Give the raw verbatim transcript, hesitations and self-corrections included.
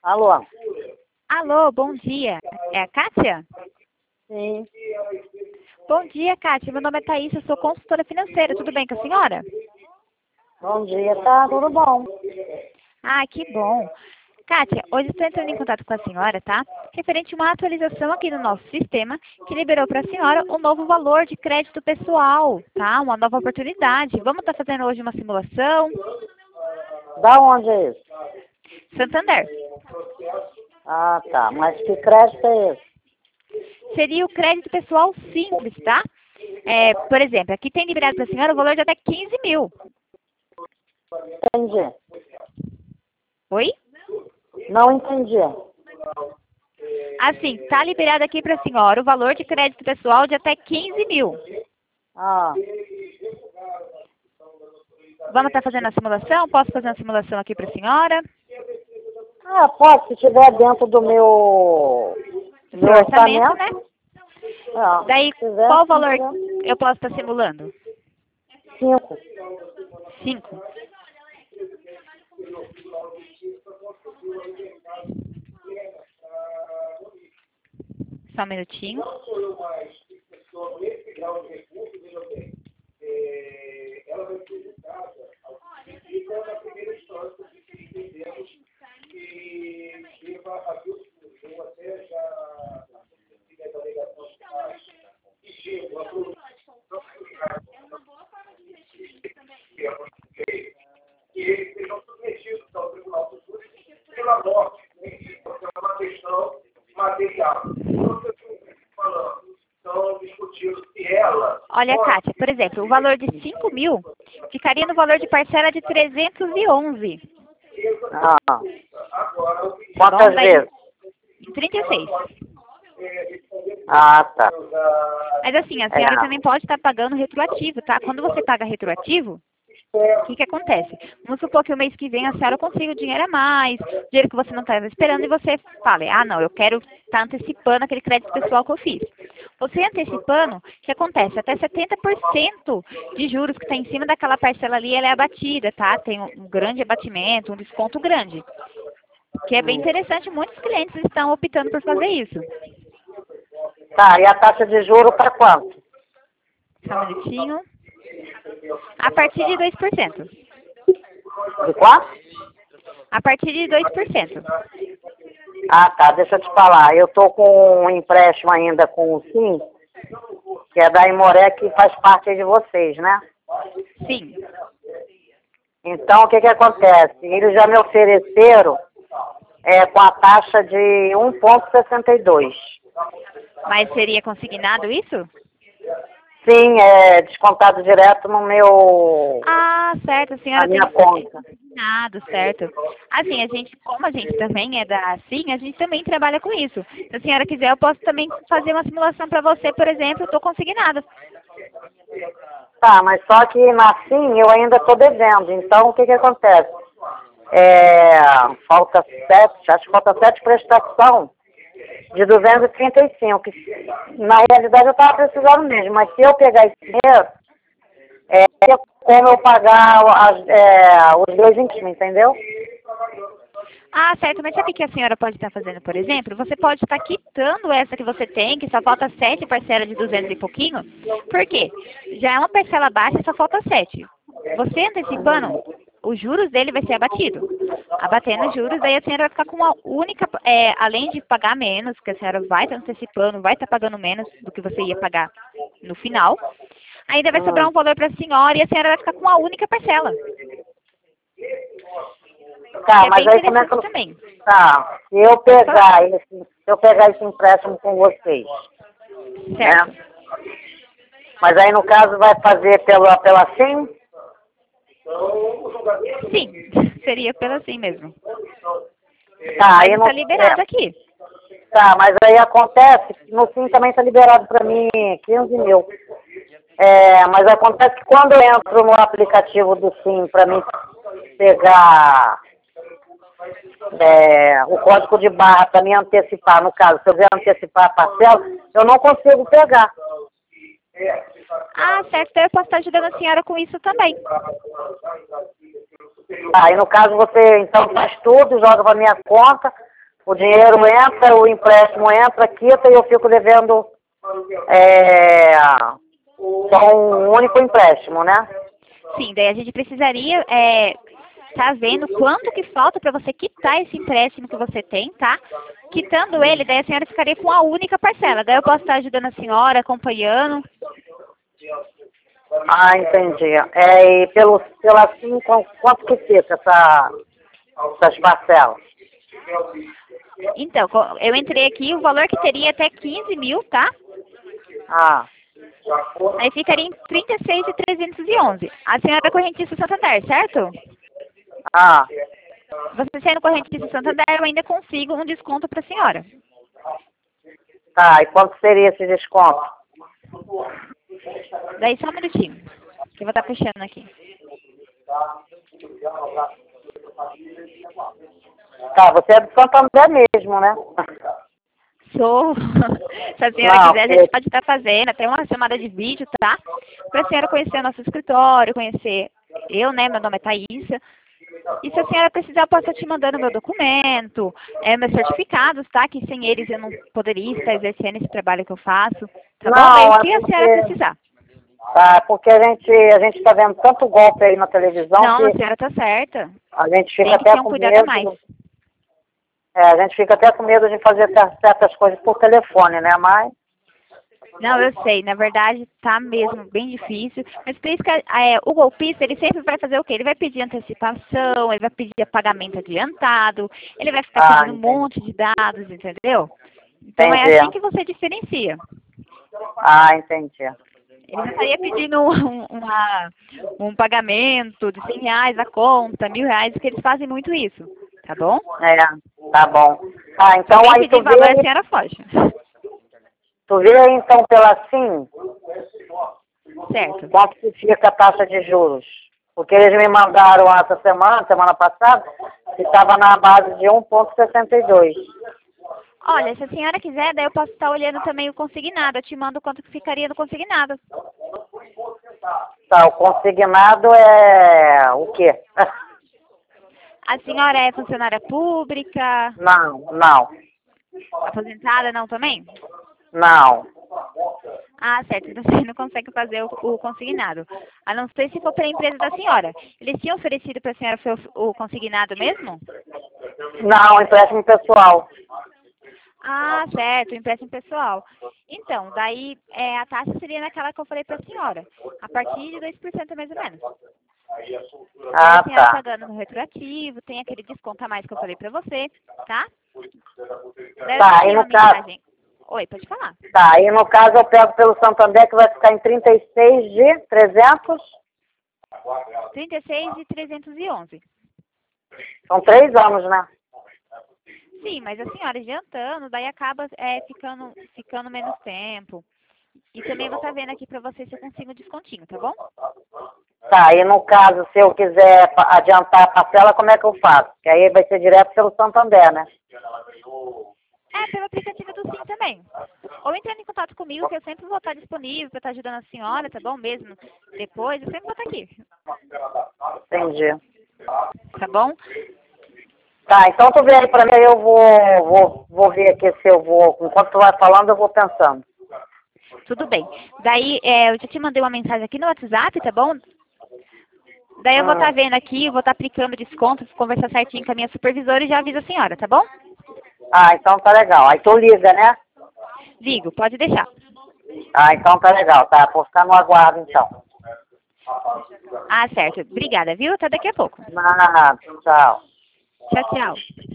Alô? Alô, bom dia. É a Kátia? Sim. Bom dia, Kátia. Meu nome é Thaís, eu sou consultora financeira. Tudo bem com a senhora? Bom dia, tá tudo bom. Ah, que bom. Kátia, hoje estou entrando em contato com a senhora, tá? Referente a uma atualização aqui no nosso sistema que liberou para a senhora um novo valor de crédito pessoal, tá? Uma nova oportunidade. Vamos estar fazendo hoje uma simulação? Da onde é isso? Santander. Ah, tá. Mas que crédito é esse? Seria o crédito pessoal simples, tá? É, por exemplo, aqui tem liberado para a senhora o valor de até quinze mil. Entendi. Oi? Não entendi. Assim, tá liberado aqui para a senhora o valor de crédito pessoal de até quinze mil. Ah, Vamos estar fazendo a simulação? Posso fazer uma simulação aqui para a senhora? ah pode, se estiver dentro do meu, do Seu meu orçamento, né? Ah, Daí, se quiser, qual valor quiser. eu posso estar simulando? Cinco. Cinco. Só um minutinho. Olha, Kátia, por exemplo, o valor de cinco mil ficaria no valor de parcela de trezentos e onze. Ah. Tá Quantas bom? Daí, vezes? trinta e seis. Ah, tá. Mas assim, a senhora É. também pode estar pagando retroativo, tá? Quando você paga retroativo, o que que acontece? Vamos supor que o mês que vem a senhora consiga o dinheiro a mais, dinheiro que você não estava esperando, e você fala, ah, não, eu quero estar antecipando aquele crédito pessoal que eu fiz. Você antecipando, o que acontece? Até setenta por cento de juros que está em cima daquela parcela ali, ela é abatida, tá? Tem um, um grande abatimento, um desconto grande. Que é bem interessante, muitos clientes estão optando por fazer isso. Tá, e a taxa de juro para quanto? Só um minutinho. A partir de dois por cento. De quanto? A partir de dois por cento. Ah, tá. Deixa eu te falar. Eu tô com um empréstimo ainda com o Sim, que é da Imoré, que faz parte de vocês, né? Sim. Então, o que que acontece? Eles já me ofereceram é, com a taxa de um vírgula sessenta e dois. Mas seria consignado isso? Sim, é descontado direto no meu, Ah, certo. A na senhora tem minha conta. consignado, certo. Assim, a gente, como a gente também é da Sim, a gente também trabalha com isso. Se a senhora quiser, eu posso também fazer uma simulação para você, por exemplo, eu estou consignada. Tá, mas só que na Sim eu ainda estou devendo. Então, o que que acontece? É, falta sete, acho que falta sete prestação de duzentos e trinta e cinco. Que, na realidade, eu estava precisando mesmo. Mas se eu pegar esse dinheiro, é como eu pagar as, é, os dois empréstimos, entendeu? Ah, certo. Mas sabe o que a senhora pode estar fazendo, por exemplo? Você pode estar quitando essa que você tem, que só falta sete parcelas de duzentos e pouquinho. Por quê? Já é uma parcela baixa, só falta sete. Você antecipando, os juros dele vai ser abatido. Abatendo os juros, daí a senhora vai ficar com uma única, é, além de pagar menos, que a senhora vai estar antecipando, vai estar pagando menos do que você ia pagar no final, ainda vai sobrar um valor para a senhora e a senhora vai ficar com uma única parcela. Tá, É mas bem aí como é que eu... também. Tá, se eu pegar esse, se eu pegar esse empréstimo com vocês, Certo. né? Mas aí no caso vai fazer pela, pela Sim? Sim, seria pela assim mesmo. Tá, Mas aí está não... liberado é, aqui. tá, mas aí acontece, no Sim também está liberado para mim quinze mil. É, mas acontece que quando eu entro no aplicativo do Sim para mim pegar é, o código de barra para me antecipar, no caso, se eu quiser antecipar a parcela, eu não consigo pegar. Ah, certo. Então eu posso estar ajudando a senhora com isso também. Aí no caso você então faz tudo, joga para minha conta, o dinheiro entra, o empréstimo entra, quita e eu fico devendo é, só um único empréstimo, né? Sim, daí a gente precisaria é, tá vendo quanto que falta para você quitar esse empréstimo que você tem, tá? Quitando ele, daí a senhora ficaria com a única parcela. Daí eu posso estar ajudando a senhora, acompanhando. Ah, entendi. É, e pelo, pela assim, quanto que fica essa, essas parcelas? Então, eu entrei aqui, o valor que teria até quinze mil, tá? Ah. Aí ficaria em trinta e seis mil trezentos e onze. A senhora é correntista Santander, certo? Ah. Você sendo correntista Santander, eu ainda consigo um desconto para a senhora. Tá, e quanto seria esse desconto? Daí só um minutinho, que eu vou estar puxando aqui. Tá, você é do Santander mesmo, né? Sou. Se a senhora Não, quiser, a gente pode estar fazendo até uma chamada de vídeo, tá? Para a senhora conhecer o nosso escritório, conhecer eu, né? Meu nome é Thaísa. E se a senhora precisar, eu posso estar te mandando meu documento, é, meus certificados, tá? Que sem eles eu não poderia estar exercendo esse trabalho que eu faço. Tá não, bom? Daí o é que a porque, senhora precisar. tá, porque a gente a gente está vendo tanto golpe aí na televisão Não, a que senhora tá certa. a gente fica Tem que até ter um com cuidado a medo. mais. É, a gente fica até com medo de fazer certas coisas por telefone, né? Mas. Não, eu sei, na verdade tá mesmo bem difícil, mas por isso que é, o golpista, ele sempre vai fazer o quê? Ele vai pedir antecipação, ele vai pedir pagamento adiantado, ele vai ficar Ah, pedindo um entendi. monte de dados, entendeu? Então Entendi. é assim que você diferencia. Ah, entendi. Ele não estaria pedindo um, uma, um pagamento de cem reais a conta, mil reais, porque eles fazem muito isso, tá bom? É, tá bom. Ah, Se então alguém aí pedir tu vê valor, a aí, senhora foge. tu vê aí então pela sim Certo. quanto que fica a taxa de juros. Porque eles me mandaram essa semana, semana passada, que estava na base de um vírgula sessenta e dois. Olha, se a senhora quiser, daí eu posso estar olhando também o consignado. Eu te mando quanto que ficaria no consignado. Tá, o consignado é o quê? A senhora é funcionária pública, Não, não, aposentada, não também? não. Ah, certo. Então você não consegue fazer o, o consignado. A não ser se for pela empresa da senhora. Eles tinham oferecido para a senhora o, o consignado mesmo? Não, empréstimo pessoal. Ah, certo, empréstimo pessoal. Então, daí é, a taxa seria naquela que eu falei para a senhora, a partir de dois por cento mais ou menos. Ah, A senhora tá. pagando no retroativo, tem aquele desconto a mais que eu falei para você, tá? Daí eu Tá, te aí uma no caso, mensagem. Oi, pode falar. tá, aí no caso eu pego pelo Santander que vai ficar em trinta e seis de trezentos. trinta e seis e trezentos e onze. São três anos, né? Sim, mas a senhora adiantando, daí acaba é, ficando, ficando menos tempo. E também vou estar vendo aqui para você se eu consigo um descontinho, tá bom? Tá, aí no caso, se eu quiser pa- adiantar a parcela, como é que eu faço? Que aí vai ser direto pelo Santander, né? É, pelo aplicativo do Sim também. Ou entrando em contato comigo, que eu sempre vou estar disponível para estar ajudando a senhora, tá bom? Mesmo depois, eu sempre vou estar aqui. Entendi. Tá bom? Tá, então tu vê aí pra mim, aí eu vou, vou, vou ver aqui se eu vou, enquanto tu vai falando, eu vou pensando. Tudo bem. Daí, é, eu já te mandei uma mensagem aqui no WhatsApp, tá bom? Daí eu vou estar Hum. vendo aqui, vou estar aplicando descontos, conversar certinho com a minha supervisora e já aviso a senhora, tá bom? Ah, então tá legal. Aí tu liga, né? Ligo, pode deixar. Ah, então tá legal, tá? Vou ficar no aguardo, então. Ah, certo. Obrigada, viu? Até daqui a pouco. Nada, tchau. Tchau, tchau.